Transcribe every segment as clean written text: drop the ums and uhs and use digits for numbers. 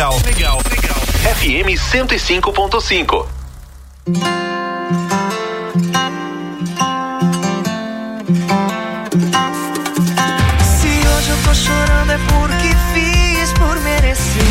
legal. FM 105.5. Se hoje eu tô chorando é porque fiz por merecer.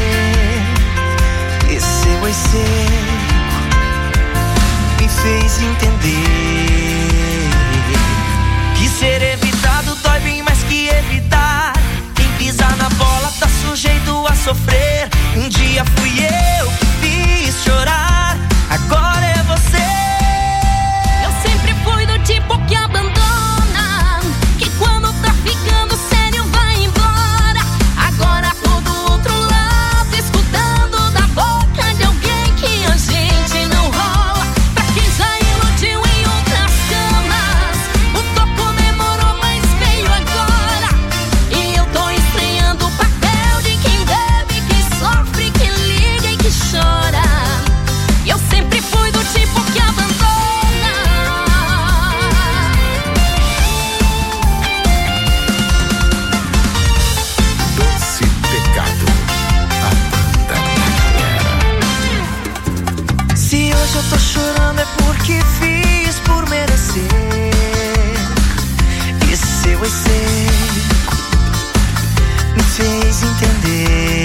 Esse seu seco me fez entender que ser evitado dói bem mais que evitar. Quem pisar na bola tá sujeito a sofrer. Um dia fui eu que fiz chorar, agora é você. Eu sempre fui do tipo que abandona, que quando tá ficando sério vai embora. Agora tô do outro lado, escutando da boca de alguém que a gente não rola. Pra quem já iludiu em outras camas, o toco demorou, mas veio agora. E eu tô estranhando o papel de quem bebe, que sofre, que liga e que chora. Eu sempre fui do tipo que abandona. Doce Pecado, a banda da galera. Se hoje eu tô chorando é porque fiz por merecer. E seu seco me fez entender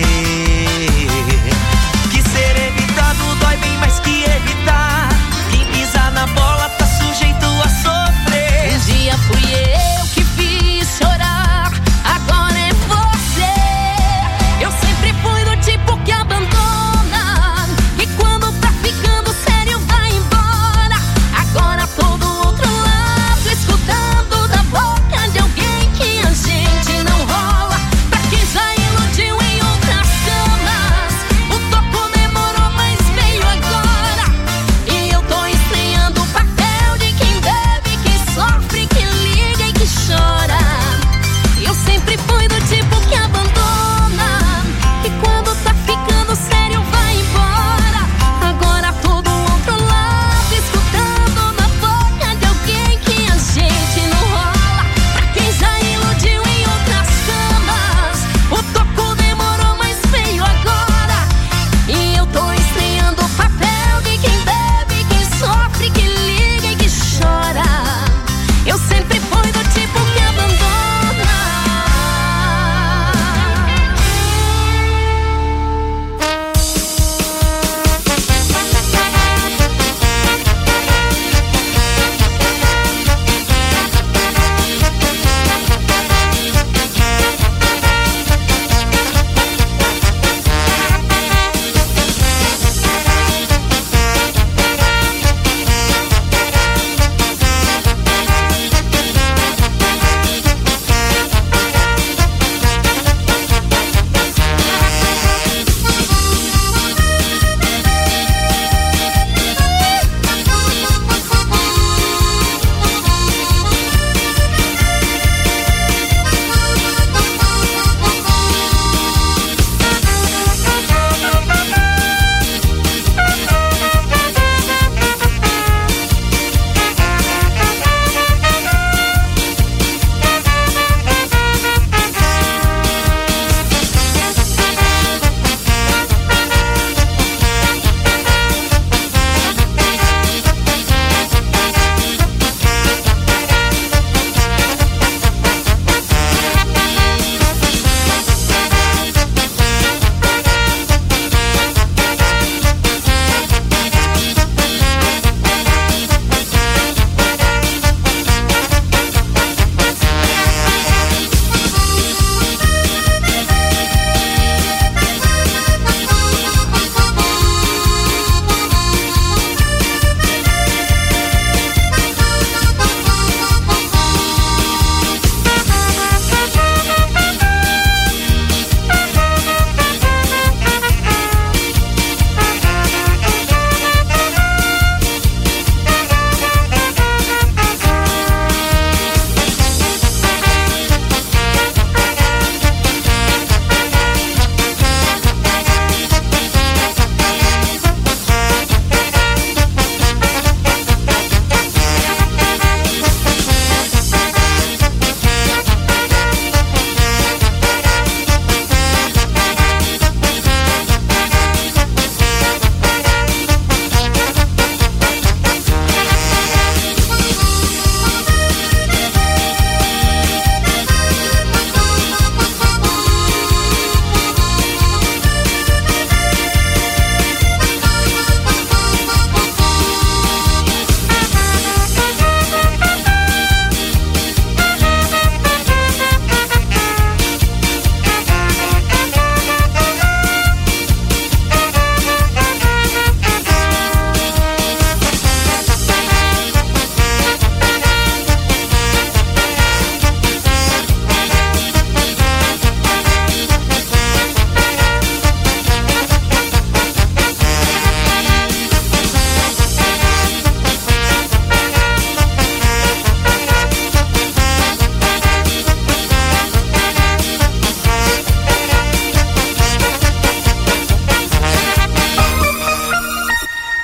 que ser evitado dói bem mais que evitar. Quem pisar na bola tá sujeito a sofrer. Um dia fui eu que fiz chorar, agora é você. Eu sempre fui do tipo que abandona, e quando tá ficando sério vai embora. Agora tô do outro lado, escutando da boca de alguém que a gente não rola. Pra quem já iludiu em outras camas,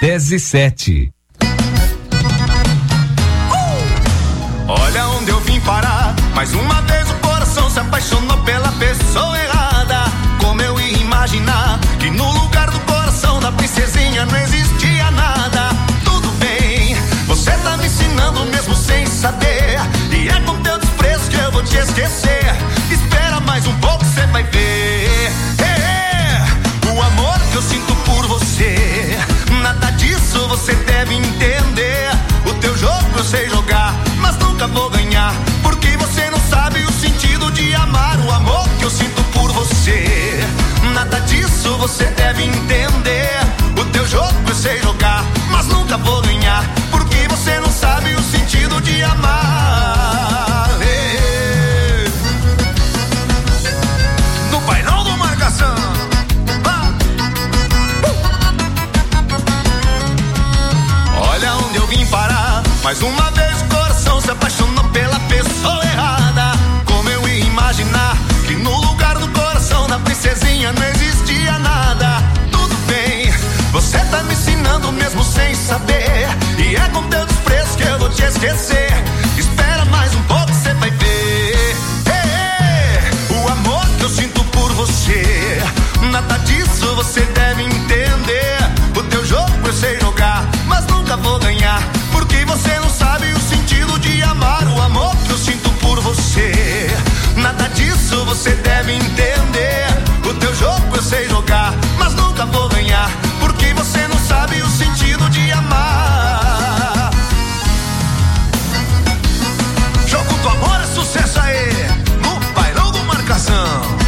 10:07. Olha onde eu vim parar. Mais uma vez o coração se apaixonou pela pessoa errada. Como eu ia imaginar que no lugar do coração da princesinha não existia nada. Tudo bem, você tá me ensinando mesmo sem saber. E é com teu desprezo que eu vou te esquecer. Espera mais um pouco, cê vai ver. O amor que eu sinto por você, nada disso você deve entender. O teu jogo eu sei jogar, mas nunca vou ganhar, porque você não sabe o sentido de amar. O amor que eu sinto por você, nada disso você deve entender. O teu jogo eu sei jogar, mas nunca vou ganhar, porque você não sabe o sentido de amar. No painel do Marcação. Olha onde eu vim parar. Mais uma vez o coração se apaixonou pela pessoa errada. Como eu ia imaginar que no lugar do coração da princesinha não existia nada. Tudo bem, você tá me ensinando mesmo sem saber. E é com teu desprezo que eu vou te esquecer. Espera mais um pouco, você vai ver. O amor que eu sinto por você, nada disso você deve entender. O teu jogo eu sei jogar, mas nunca vou ganhar, porque você não sabe o sentido de amar. O amor que eu sinto por você, nada disso você deve entender. O teu jogo eu sei jogar, mas nunca vou ganhar, porque você não sabe o sentido de amar. Jogo do amor é sucesso aí, no bailão do Marcação.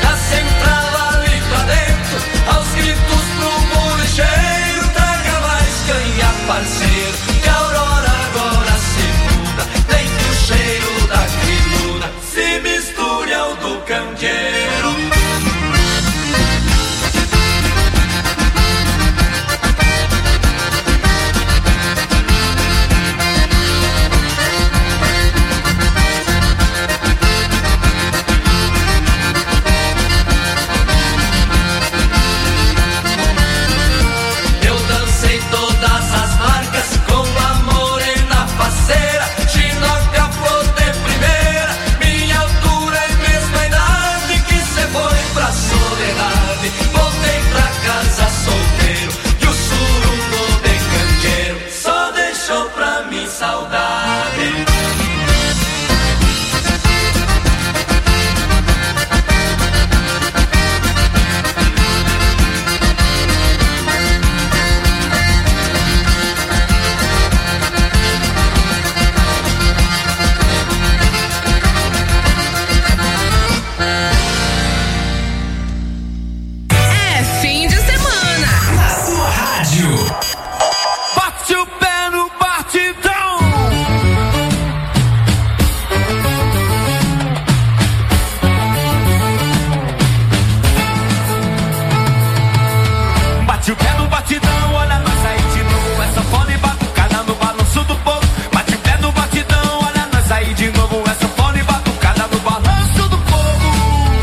Aos gritos pro bolicheiro, traga mais batidão, olha nós aí de novo. É sanfona e batucada no balanço do povo. Bate o pé no batidão, olha nós aí de novo. É sanfona e batucada no balanço do povo.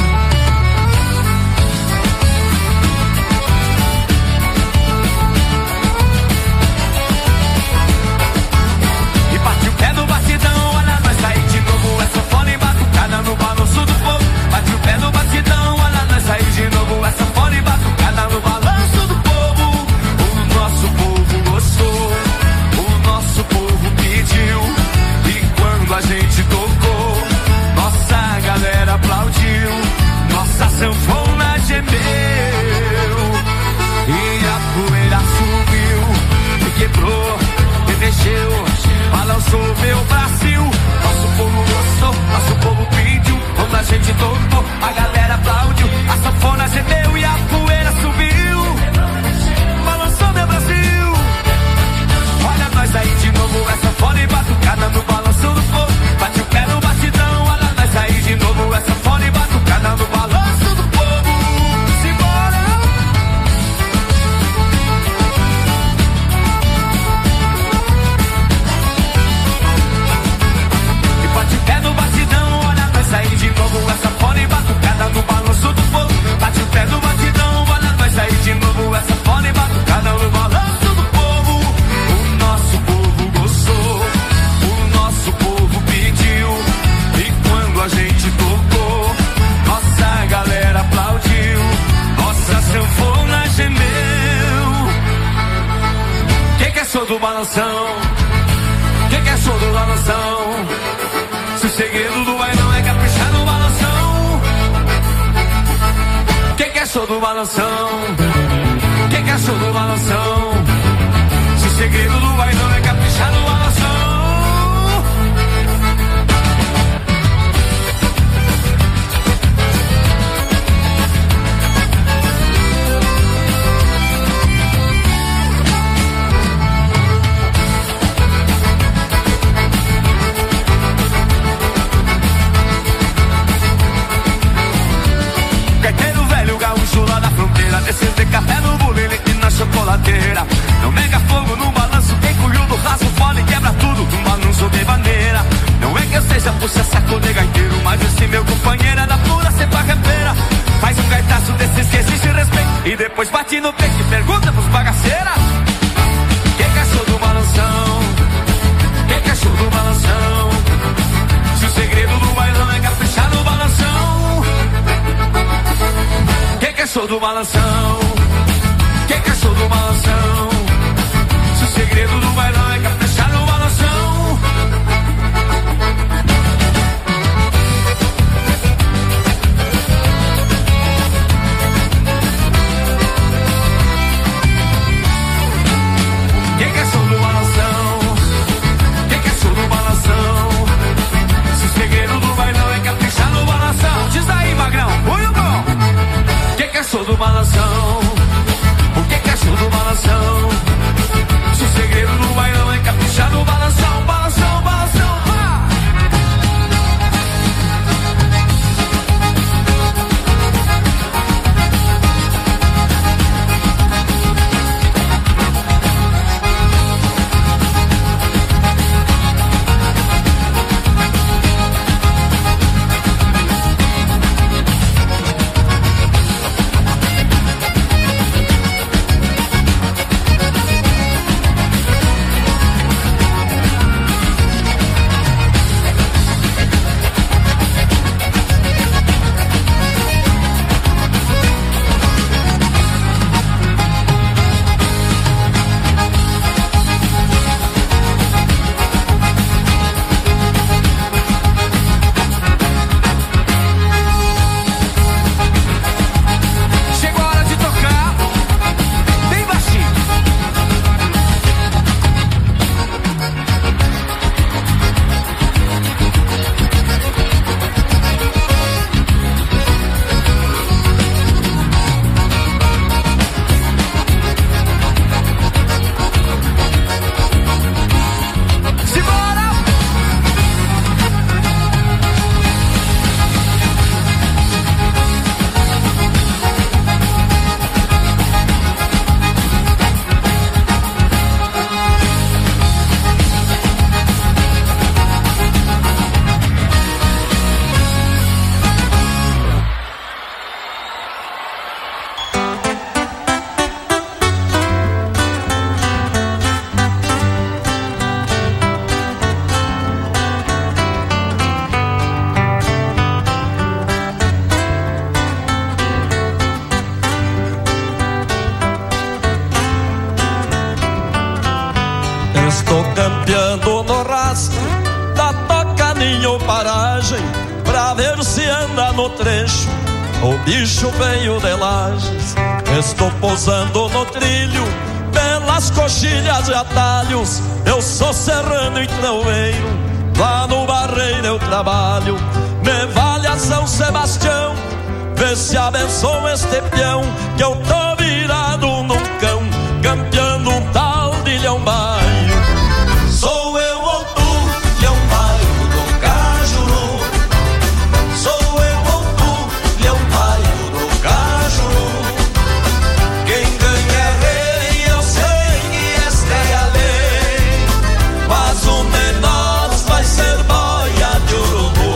E bate o pé no batidão, olha nós aí de novo. É sanfona e batucada no balanço do povo. Bate o pé no batidão, olha nós aí de novo. É sanfona e batucada no balanço do povo. O nosso povo gostou, o nosso povo pediu. E quando a gente tocou, nossa galera aplaudiu. Nossa sanfona gemeu e a poeira subiu e quebrou e mexeu, balançou meu Brasil. Nosso povo gostou, nosso povo pediu. Quando a gente tocou, a galera aplaudiu. A sanfona gemeu e a poeira subiu, balançou meu Brasil. Olha nós aí de novo, é sanfona e batucada no balanço do povo. Bate o pé no batidão, olha nós aí de novo, é sanfona e batucada no balanço do povo. Simbora! E bate o pé no batidão, olha nós aí de novo, é sanfona e batucada no balanço do povo. Bate o pé no batidão, olha nós aí de novo, é sanfona e batucada no balanço do povo. O nosso povo gostou, o nosso povo pediu. E quando a gente tocou, nossa galera aplaudiu. Nossa sanfona gemeu. Quem quer show do balanção? Quem quer show do balanção? Se o segredo do bailão é caprichar no balanção. Quem quer show do balanção? Quem quer show do balanção? Se o segredo do bailão é caprichar no balanção. Gaiteiro velho, gaúcho lá da fronteira, descendo de café no bullying e na chocolateira. Não mega fogo no balanço, quem cuiu do raso fole quebra tudo num balanço de bandeira. Não é que eu seja puxa saco de gaiteiro, mas esse meu companheiro é da pura cepa campeira. Faz um gaitaço desses que existe respeito e depois bate no peito e pergunta pros bagaceiras. Quem quer show do balanção? Quem quer show do balanção? Se o segredo do bailão é caprichar no balanção. Quem quer show do balanção? Quem quer show do balanção? Se o segredo do bailão é caprichar no balanção. Quem quer show do balanção? Quem quer show do balanção? Se o segredo do bailão é caprichar no balanção. Diz aí, magrão, oi, bom. Quem quer show do balanção? Tô campeando no rastro da toca ninho paragem, pra ver se anda no trecho o bicho veio de Lages. Estou pousando no trilho pelas coxilhas e atalhos. Eu sou serrano e traueiro, lá no Barreiro eu trabalho. Me vale a São Sebastião, vê se abençoa este peão, que eu tô virado num cão, campeando um tal de Leão Baio. Sou eu ou tu, Leão Baio do Cajuru? Sou eu ou tu, Leão Baio do Cajuru? Quem ganha é rei, eu sei que esta é a lei, mas um de nós vai ser boia de urubu.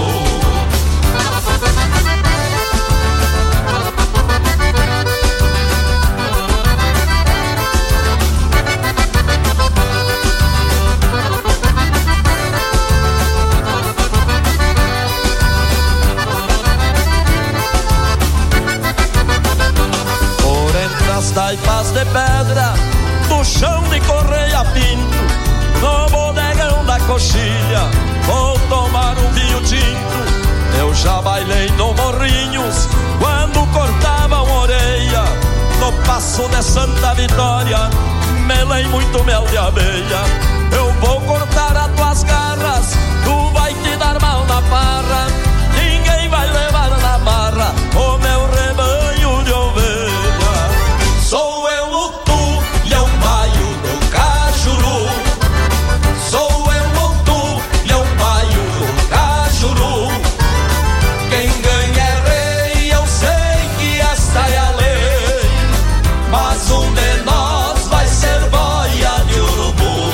Taipas de pedra, do chão de correia pinto, no bodegão da coxilha, vou tomar um vinho tinto. Eu já bailei no Morrinhos, quando cortavam orelha, no passo de Santa Vitória, melei muito mel de abelha. Eu vou cortar as tuas garras, tu vai te dar mal na parra, ninguém vai levar na barra o meu rebanho de ovelha. Sou eu ou tu, Leão Baio do Cajuru? Sou eu ou tu, Leão Baio do Cajuru? Quem ganha é rei, eu sei que esta é a lei, mas um de nós vai ser boia de urubu.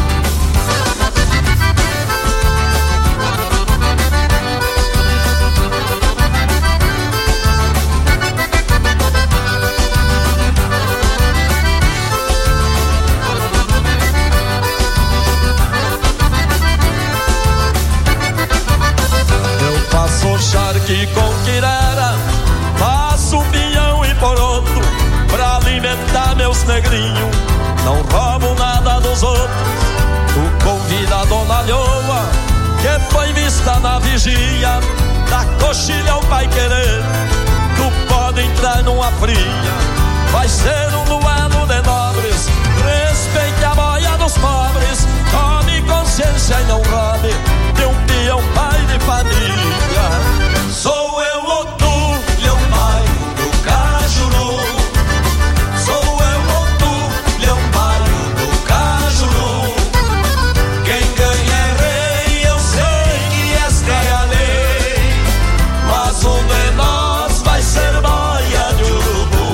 Faço charque com quirera, faço pinhão e poroto, pra alimentar meus negrinhos, não roubo nada dos outros. Tu convida a Dona Lhoa, que foi vista na vigia, da coxilha ao Pai Querer, tu pode entrar numa fria, vai ser um duelo de nobres, respeite a boia dos pobres, tome consciência e não roube de um peão pai de família. Sou eu ou tu, Leão Baio do Cajuru? Sou eu ou tu, Leão Baio do Cajuru? Quem ganha é rei, eu sei que esta é a lei, mas um de nós vai ser boia de urubu.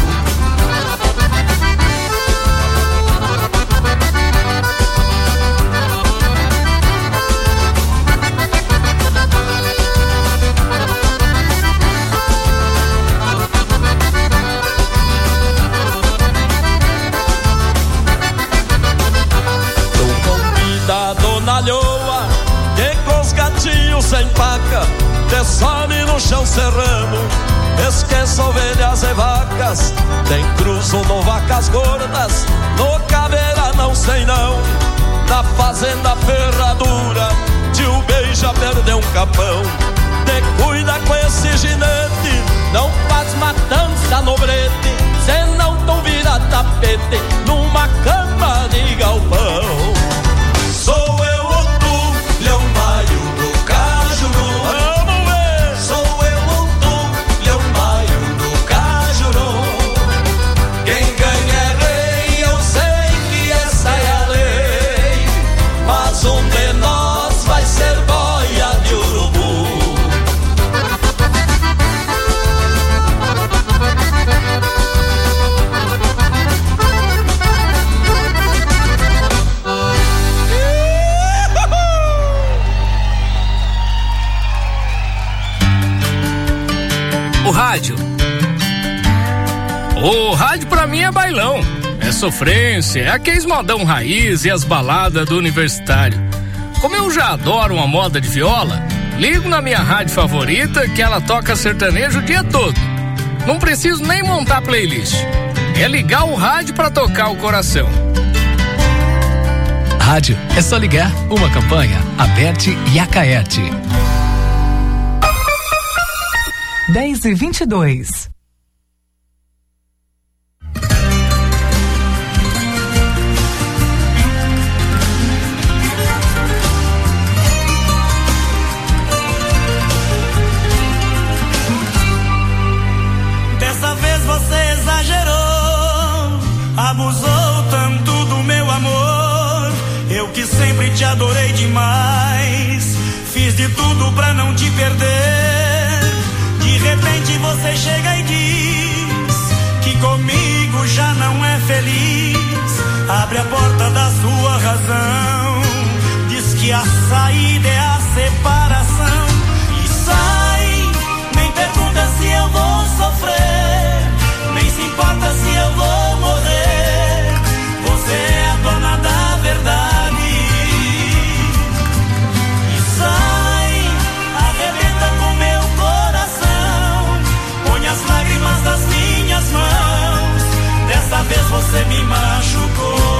Dona Lhoa, que com os gatinhos sem paca, desome no chão serrano, esqueça ovelhas e vacas, tem cruzo no Vacas Gordas, no Caveira não sei não, na fazenda Ferradura, tio Beija perdeu um capão, te cuida com esse ginete, não faz matança no brete, senão tu vira tapete numa cama de galpão. Sou eu ou tu, Leão Baio do Cajuru? Vamos ver! Sou eu ou tu, Leão Baio do Cajuru? Quem ganha é rei, eu sei que essa é a lei, mas um de nós vai ser boia de urubu. O rádio pra mim é bailão, é sofrência, é aqueles modão raiz e as baladas do universitário. Como eu já adoro uma moda de viola, ligo na minha rádio favorita que ela toca sertanejo o dia todo. Não preciso nem montar playlist, é ligar o rádio pra tocar o coração. rádio, é só ligar. Uma campanha, Aberte e Acaerte. 10h22. Dessa vez você exagerou, abusou tanto do meu amor. Eu que sempre te adorei demais, fiz de tudo pra não te perder. De repente você chega e diz que comigo já não é feliz. Abre a porta da sua razão, diz que a saída é a separação. E sai, nem pergunta se eu vou sofrer, nem se importa se eu vou morrer. Você é a dona da verdade. E sai, arrebenta com meu coração, põe as lágrimas das minhas mãos. Dessa vez você me machucou.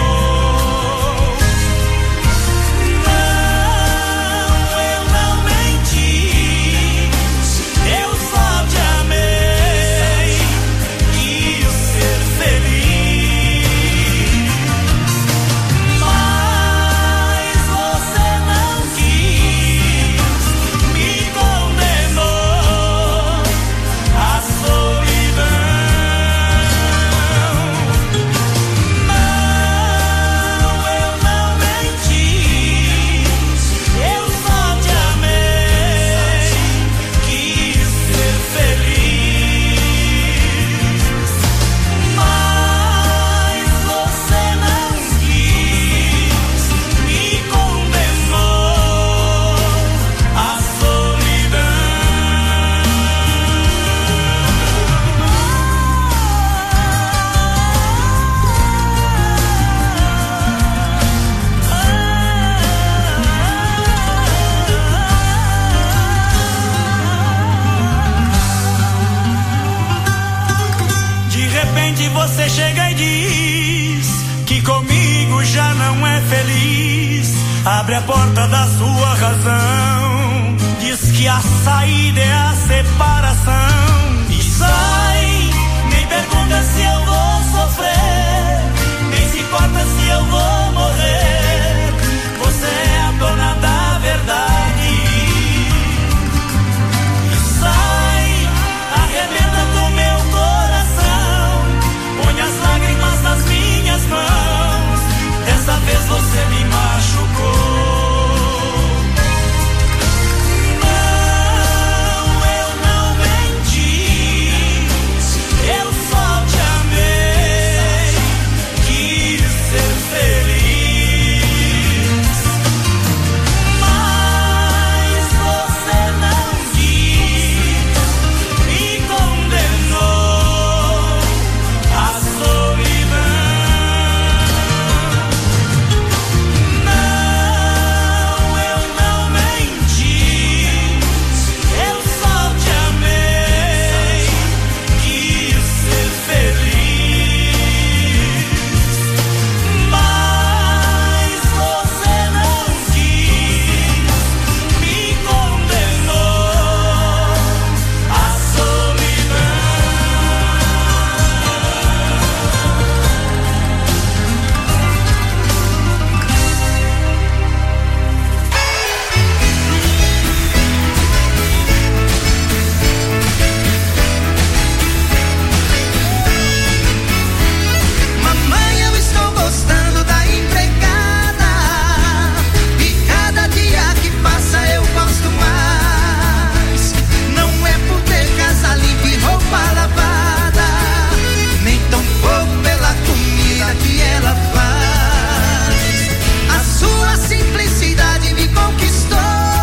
Você chega e diz que comigo já não é feliz. Abre a porta da sua razão, diz que a saída é a separação. E sai, nem pergunta se eu vou sofrer, nem se importa se eu vou morrer. Você é a dona da verdade. E sai, arrebenta com meu coração, põe as lágrimas nas minhas mãos. Dessa vez você me machucou. Não, eu não menti, eu só te amei, quis ser feliz. Mas você não quis, me condenou à solidão. Não, eu não menti, eu só te amei, quis ser feliz. Mas você não quis, me condenou à solidão. Mamãe, eu estou gostando da empregada, e cada dia que passa eu gosto mais. Não é por ter casa limpa e roupa lavada, nem tão pouco pela comida que ela faz. A sua simplicidade me conquistou.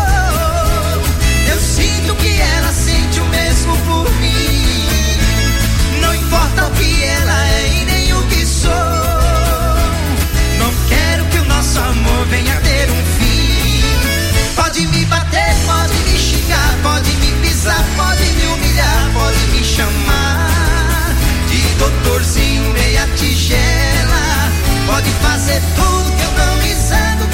Eu sinto que ela sente o mesmo por mim. Não importa o que ela é e nem o que sou, não quero que o nosso amor venha ter um fim. Pode me bater, pode me xingar, pode me pisar, pode me humilhar, pode me chamar de doutorzinho meia tigela. Pode fazer tudo que eu não me zango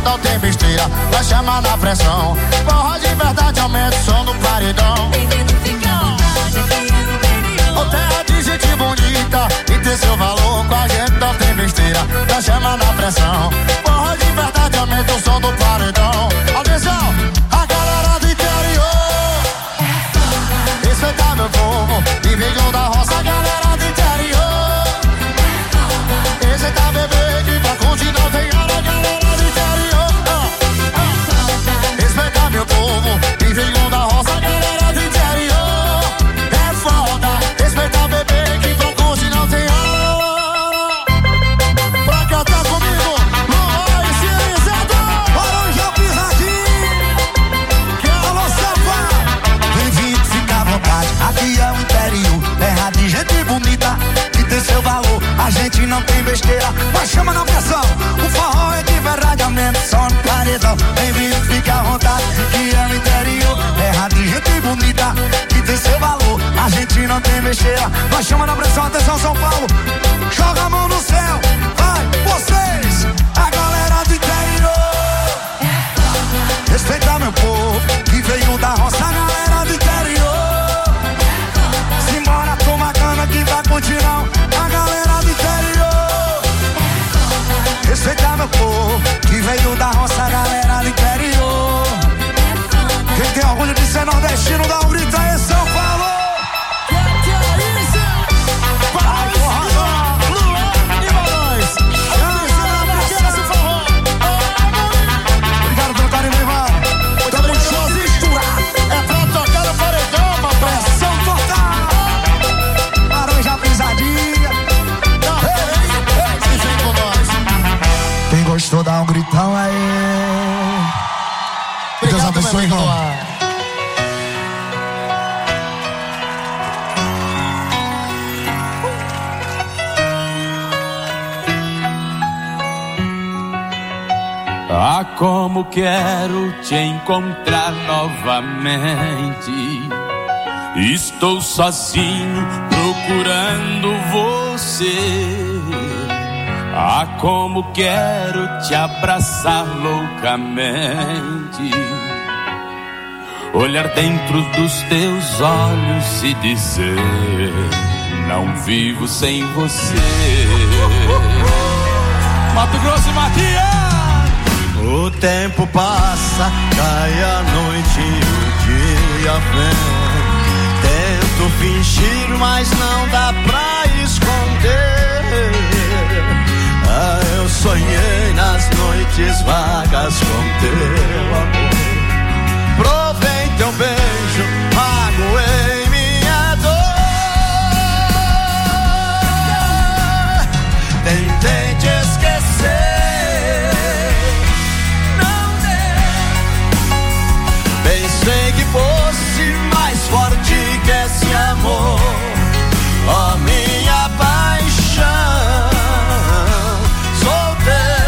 não tem besteira, vai chamar na pressão. Porra de verdade, aumenta o som do paredão. Ô terra de gente bonita e ter seu valor, com a gente não tem besteira, vai chamar na pressão. Porra de verdade, aumenta o som do paredão. Atenção, a galera do interior, respeitar meu povo e veio da roça. A galera do interior, respeitar bebê que pra curtir não tem hora. A galera do interior, respeitar meu povo e veio da roça. A galera do interior é foda, respeitar bebê que pra curtir não tem hora. Pra cantar comigo, Luan e Cirizado, Laranja Pisadinha, que alô safado. Bem-vindo, fica à vontade, aqui é o interior, terra de gente bonita que tem seu valor. A gente não tem besteira, mas chama na pressão. O forró é de verdade, aumenta o som no paredão. Bem-vindo, fica à vontade, que é o interior, terra de gente bonita que tem seu valor. A gente não tem besteira, mas chama na pressão. Atenção, São Paulo, joga a mão no céu, vai, vocês, a galera do interior, respeitar meu povo que veio da roça. A galera do interior, simbora, toma cana que vai continuar. A galera do interior, respeitar meu povo que veio da roça. A galera do interior, quem tem orgulho de ser nordestino, dá um grito aí, São Paulo. Que é isso? Vai, porra, Luan e Balões. Obrigado pelo carinho, Ivan. Tamo em shows misturado, é pra tocar no paredão, uma pressão total. Laranja Pisadinha, ei, vem com nós. Quem gostou, dá um gritão aí. Deus abençoe, irmão. Ah, como quero te encontrar novamente. Estou sozinho procurando você. Ah, como quero te abraçar loucamente, olhar dentro dos teus olhos e dizer: não vivo sem você. Mato Grosso e Matias. O tempo passa, cai a noite e o dia vem. Tento fingir, mas não dá pra esconder. Ah, eu sonhei nas noites vagas com teu amor. Provei teu beijo, magoei minha dor. Tentei te esquecer, pensei que fosse mais forte que esse amor, ó minha paixão. Sou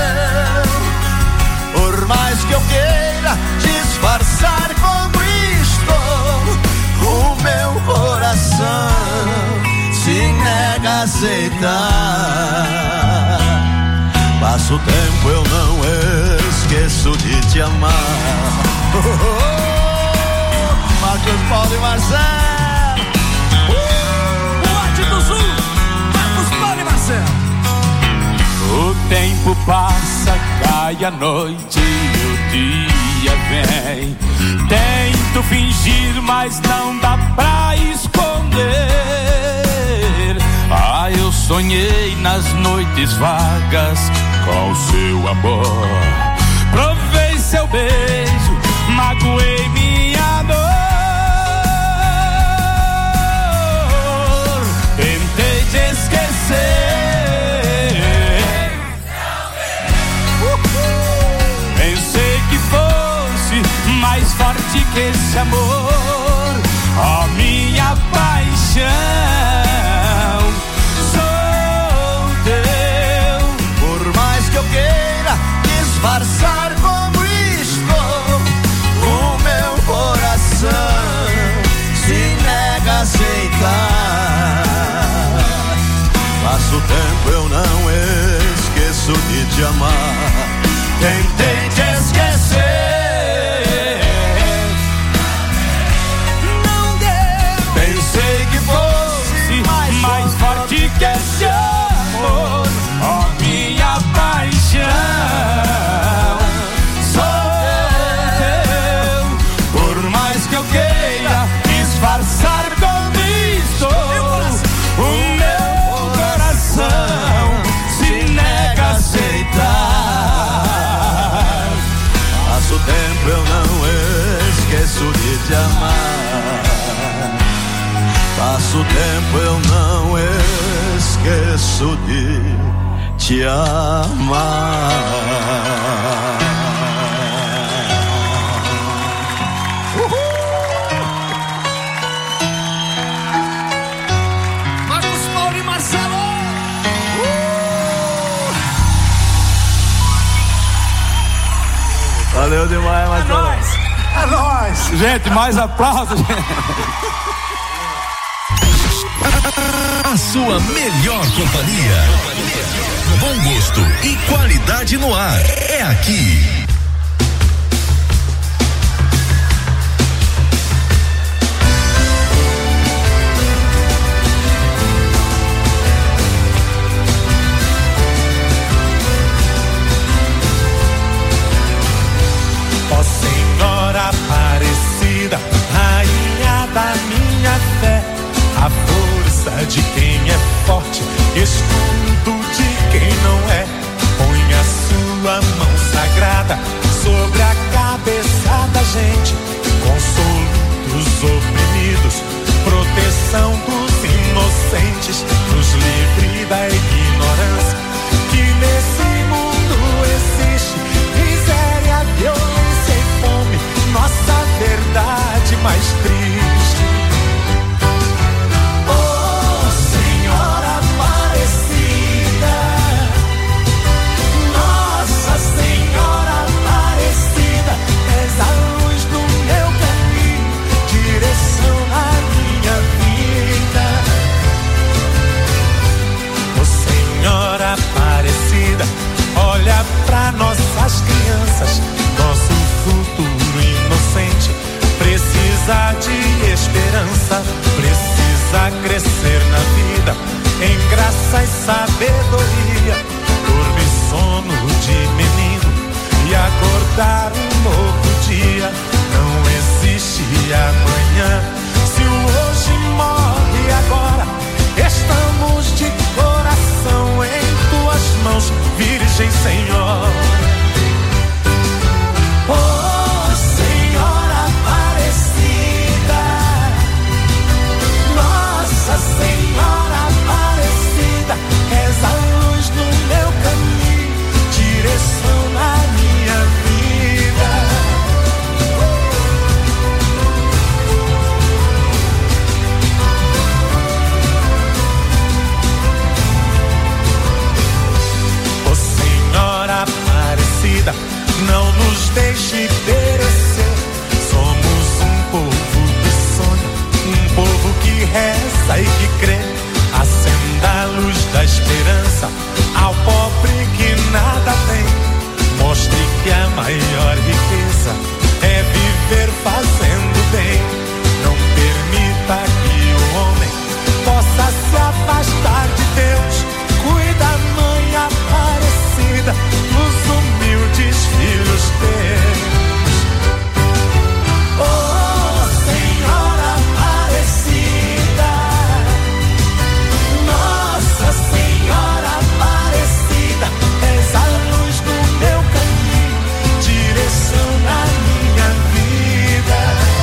teu, por mais que eu queira disfarçar como estou, o meu coração se nega a aceitar. Passa o tempo, eu não esqueço de te amar. Marcos Paulo e Marcelo, Norte do Sul, Marcos Paulo e Marcelo. O tempo passa, cai a noite e o dia vem. Tento fingir, mas não dá pra esconder. Ah, eu sonhei nas noites vagas com o seu amor. Provei seu beijo, magoei minha dor. Tentei te esquecer, pensei que fosse mais forte que esse amor, ó minha paixão. Sou teu, por mais que eu queira disfarçar como estou, o meu coração se nega a aceitar. Passa o tempo, eu não esqueço de te amar. Tentei te o tempo eu não esqueço de te amar. Passa o tempo eu não esqueço de te amar. Valeu demais, Marcelo. É nóis. Gente, mais aplausos. A sua melhor companhia. Bom gosto e qualidade no ar. É aqui. Ó Senhora Aparecida, rainha da minha fé, a força de quem é forte, escudo de quem não é. Põe a sua mão sagrada sobre a cabeça da gente, consolo dos oprimidos, proteção dos inocentes, nos livre da ignorância que nesse mundo existe. Miséria, violência e fome, nossa verdade mais triste. Oh Senhora Aparecida, Nossa Senhora Aparecida, és a luz do meu caminho, direção à minha vida. Oh Senhora Aparecida, olha pra nossas crianças, nosso futuro inocente precisa de esperança, precisa crescer na vida, em graça e sabedoria, dormir sono de menino e acordar um novo dia. Não existe amanhã, se o hoje morre agora, estamos de coração em tuas mãos, Virgem Senhora. Oh Senhora Aparecida, Nossa Senhora Aparecida, és a luz do meu caminho, direção na minha vida. Oh Senhora Aparecida, não nos deixe perecer. Somos um povo que sonha, um povo que reza e que crê. Acenda a luz da esperança ao pobre que nada tem. Mostre que a maior riqueza é viver fazendo bem. Não permita que o homem possa se afastar de Deus. Cuida, Mãe Aparecida, dos humildes filhos teus. Oh Senhora Aparecida, Nossa Senhora Aparecida, és a luz do meu caminho, direção na minha vida.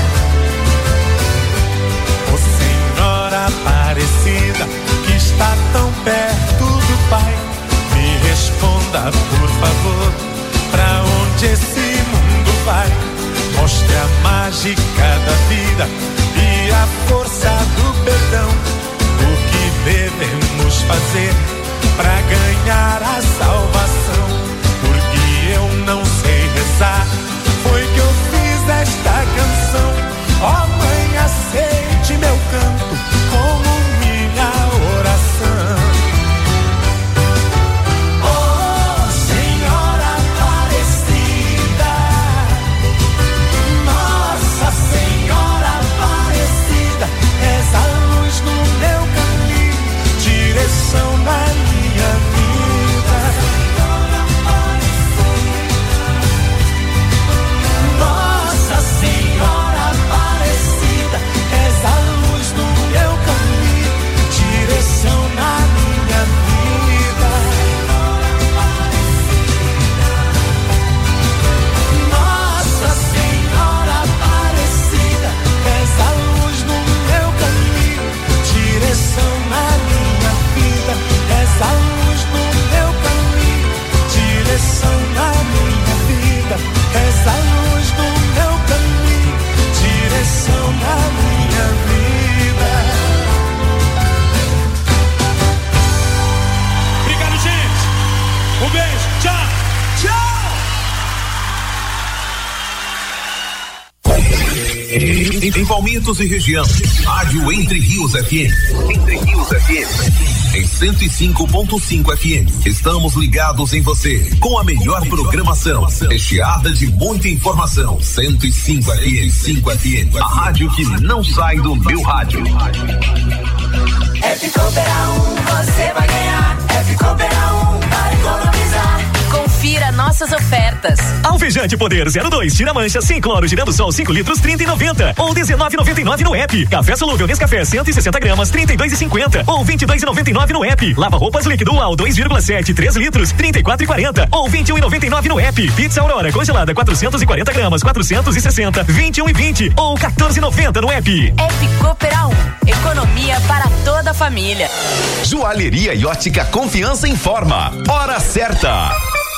Oh Senhora Aparecida, que está tão perto do Pai, me responda por favor, pra onde esse mundo vai? Mostre a mágica da vida e a força do perdão. O que devemos fazer pra ganhar a salvação? Porque eu não sei rezar, foi que eu fiz esta canção. Ó Mãe, aceite meu canto como minha oração. Oh Senhora Aparecida, Nossa Senhora Aparecida, és a luz no meu caminho, direção na minha vida. és a luz do meu caminho, direção da minha vida. Obrigado, gente. Um beijo. Tchau. Tchau. Em Palmitos e região, Rádio Entre Rios FM. Entre Rios FM. Em 105.5 FM. Estamos ligados em você, com a melhor programação, recheada de muita informação. 105 FM, 5 FM. A rádio que não sai do meu rádio. Ficopera 1, você vai ganhar. Ficopera 1, para economizar. Confira nossas ofertas. Alvejante Poder 02, tira mancha, sem cloro, girando sol, 5 litros, 30,90. Ou 19,99 no app. Café solúvel Nescafé, 160 gramas, 32,50. Ou 22,99 no app. Lava roupas líquido UAL 2,7, 3 litros, 34,40. Ou 21,99 no app. Pizza Aurora congelada, 440 gramas, 460, 21,20. Ou 14,90 no app. Ficopera 1, economia para toda a família. Joalheria e Ótica Confiança informa. Hora certa.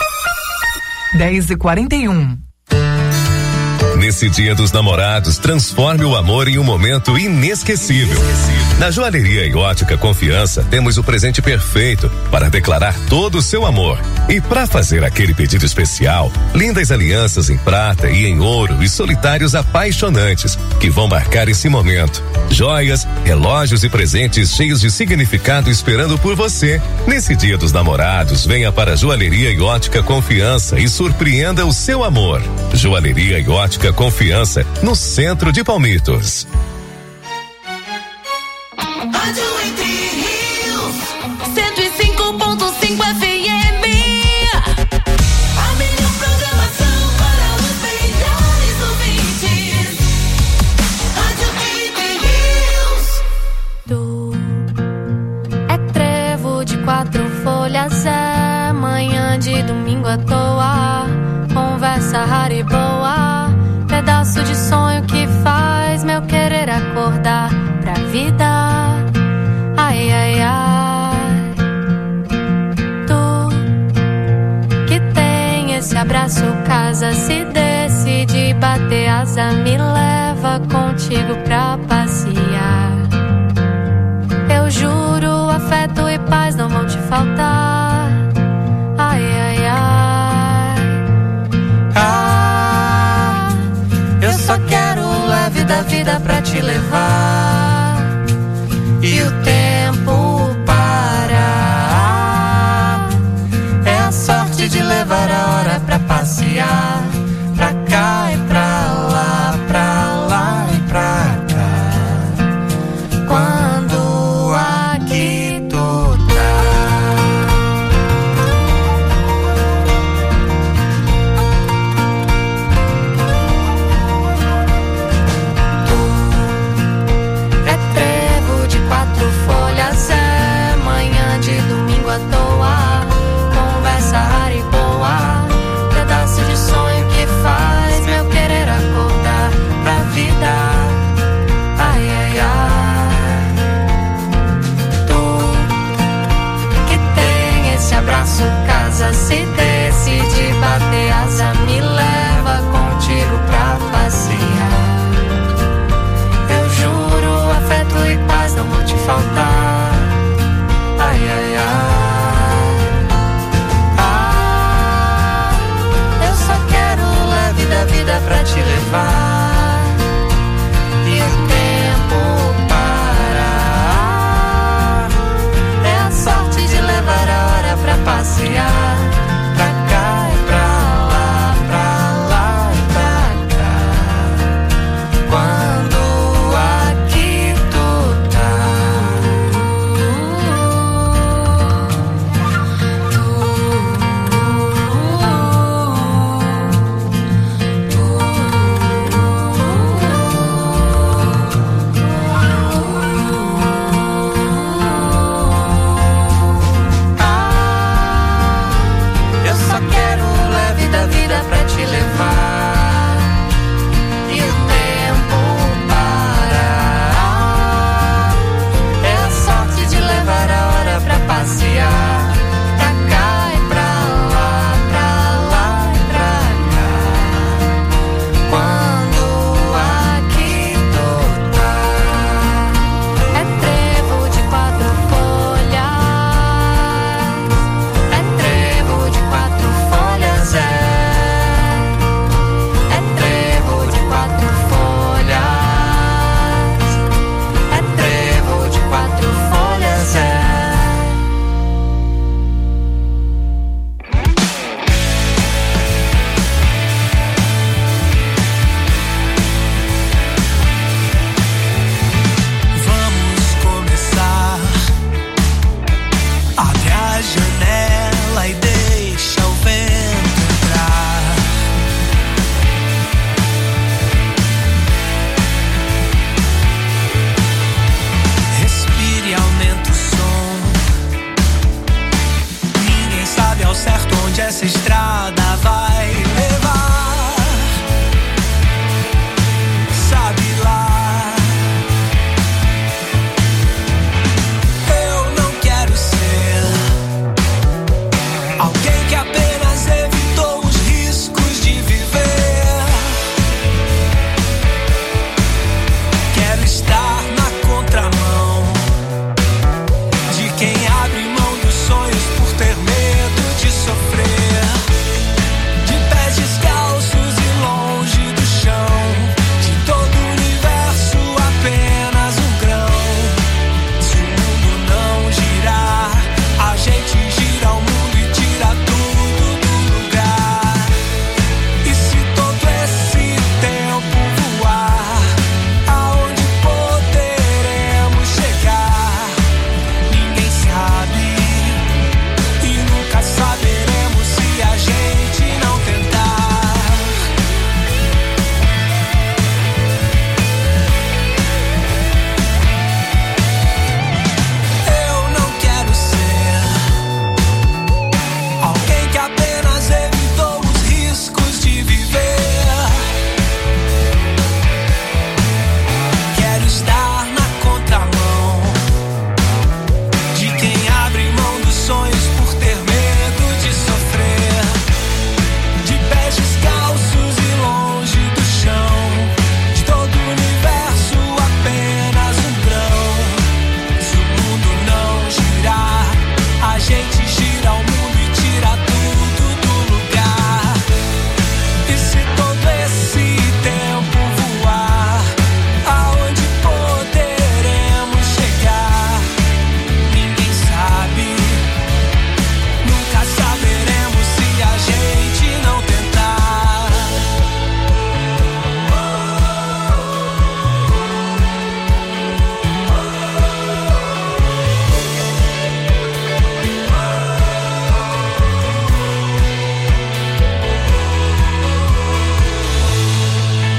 10h41. Nesse Dia dos Namorados, transforme o amor em um momento inesquecível. Na Joalheria e Ótica Confiança, temos o presente perfeito para declarar todo o seu amor. E para fazer aquele pedido especial, lindas alianças em prata e em ouro e solitários apaixonantes que vão marcar esse momento. Joias, relógios e presentes cheios de significado esperando por você. Nesse Dia dos Namorados, venha para a Joalheria e Ótica Confiança e surpreenda o seu amor. Joalheria e Ótica Confiança, no centro de Palmitos. Rádio Entre Rios, 105.5 FM. A melhor programação para os melhores ouvintes. Rádio Entre Rios. Tu é trevo de 4 folhas, é manhã de domingo à toa, conversa rara e boa, pedaço de sonho que faz meu querer acordar pra vida. Ai, ai, ai. Tu que tem esse abraço, casa, se decide bater asa, me leva contigo pra passear. Eu juro, afeto e paz não vão te faltar. Ai, ai, ai. Ah, eu só quero leve da vida pra te levar. E o tempo parar. É a sorte de levar a hora pra passear. Pra cá e pra lá, pra lá e pra cá. Quando aqui tu tá. Tu é trevo de 4 folhas,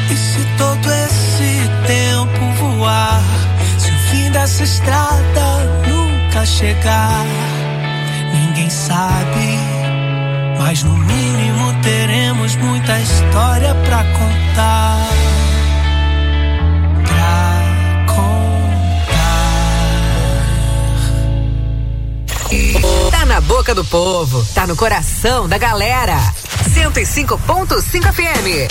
E se todo esse tempo voar, se o fim dessa estrada nunca chegar, ninguém sabe, mas no mínimo teremos muita história pra contar. Tá na boca do povo, tá no coração da galera. 105.5 FM.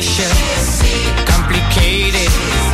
special, complicated.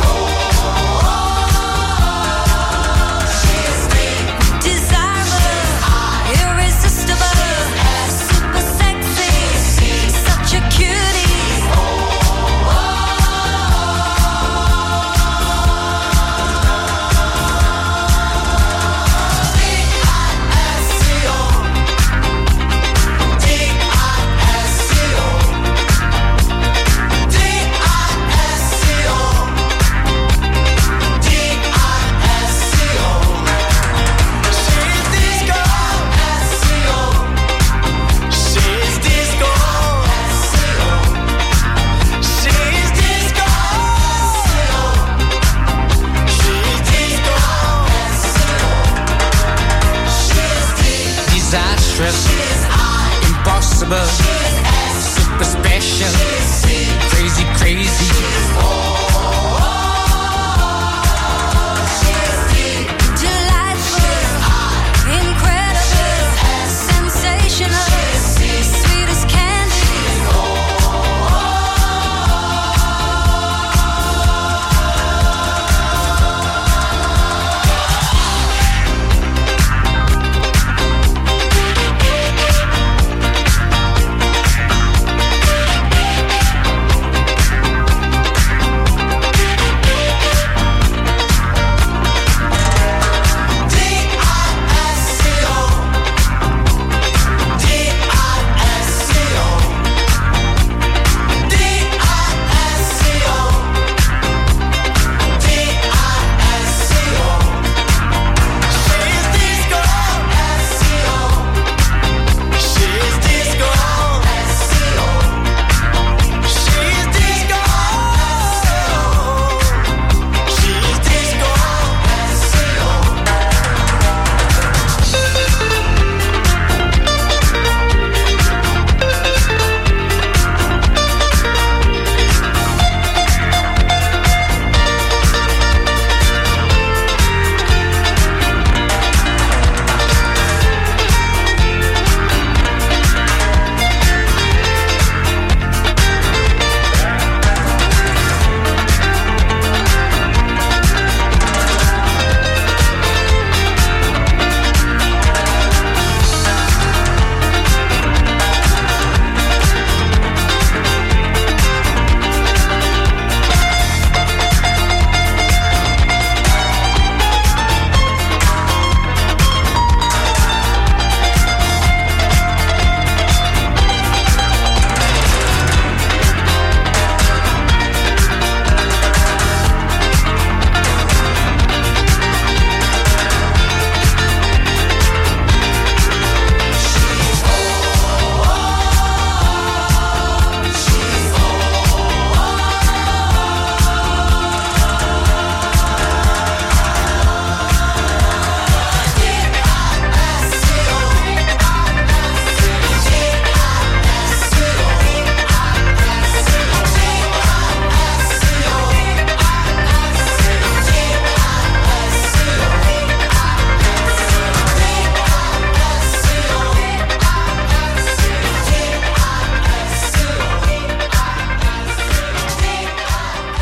Impossible, super special, crazy, crazy. Delightful, incredible, sensational, sweet as candy.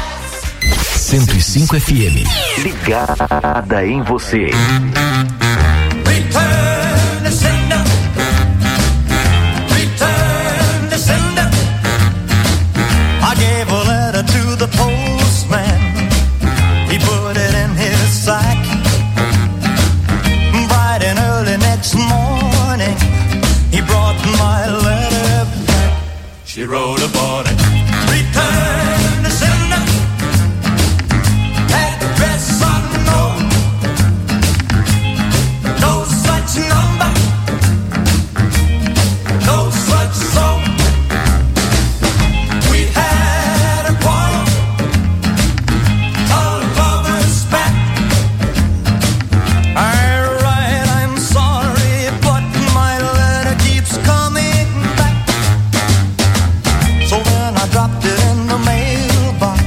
FM. Ligada em você.